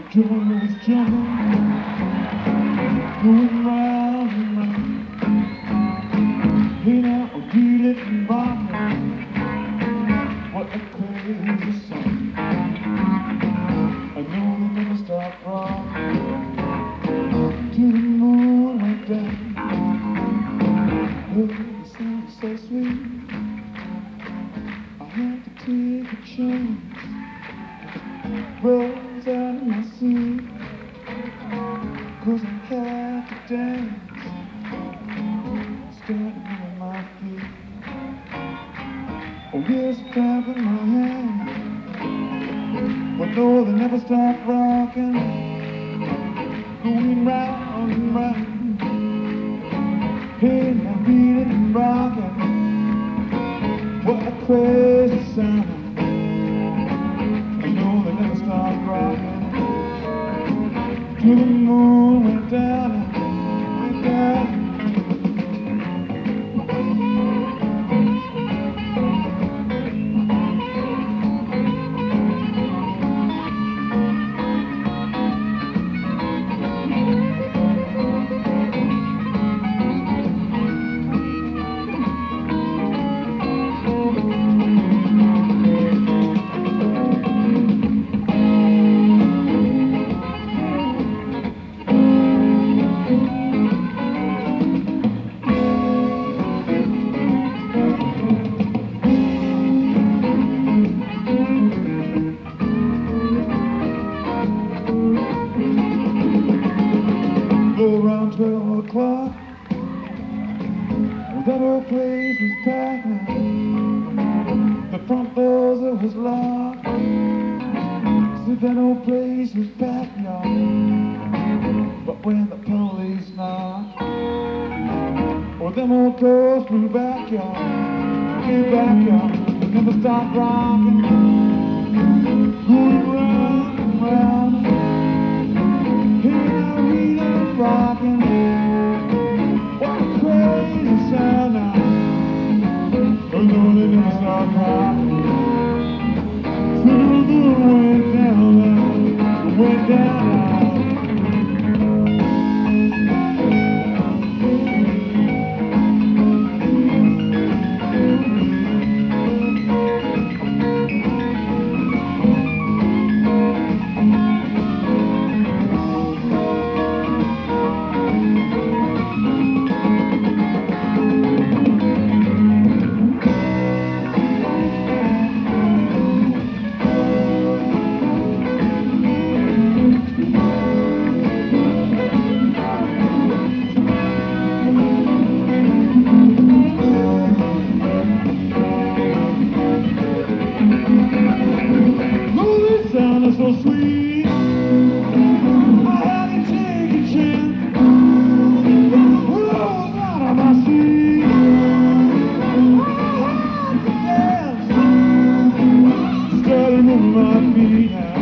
Jumping was jumping, going round and round. Hey now, beat it and rock it. What a crazy song. I know they never stop rocking till the moon went down. Oh, the sound is so sweet. I had to take a chance. Rose out of my seat, 'cause I had to dance. Standing on my feet. Oh, here's a clap in my hand. But no, they never stop rocking, going round and round. Hey, now beat it and rocking. What a crazy sound. Stop rocking till the moon went down, went down. Around 12 o'clock, well, that old place was packed now. The front doors it was locked. Said that old place was packed, y'all. But when the police knocked, well, them old doors flew back, y'all. Flew back, y'all. Never stopped rocking, going round and round. Rocking, what a crazy sound now. Oh no, they never stop rocking. So the went down now, went down now. So sweet, I had to take a chance. Rose out of my seat, I had to dance. Started with my feet now.